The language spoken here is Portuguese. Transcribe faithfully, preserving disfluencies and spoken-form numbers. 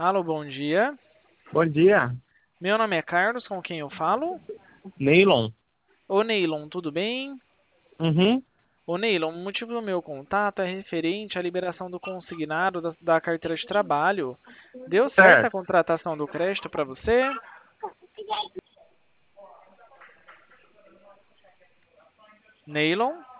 Alô, bom dia. Bom dia, Meu nome é Carlos, com quem eu falo? Neylon. Ô, Neilon, tudo bem? Uhum, Ô, Neilon, o motivo do meu contato é referente à liberação do consignado da, da carteira de trabalho. Deu certo a certo. contratação do crédito para você? Neilon?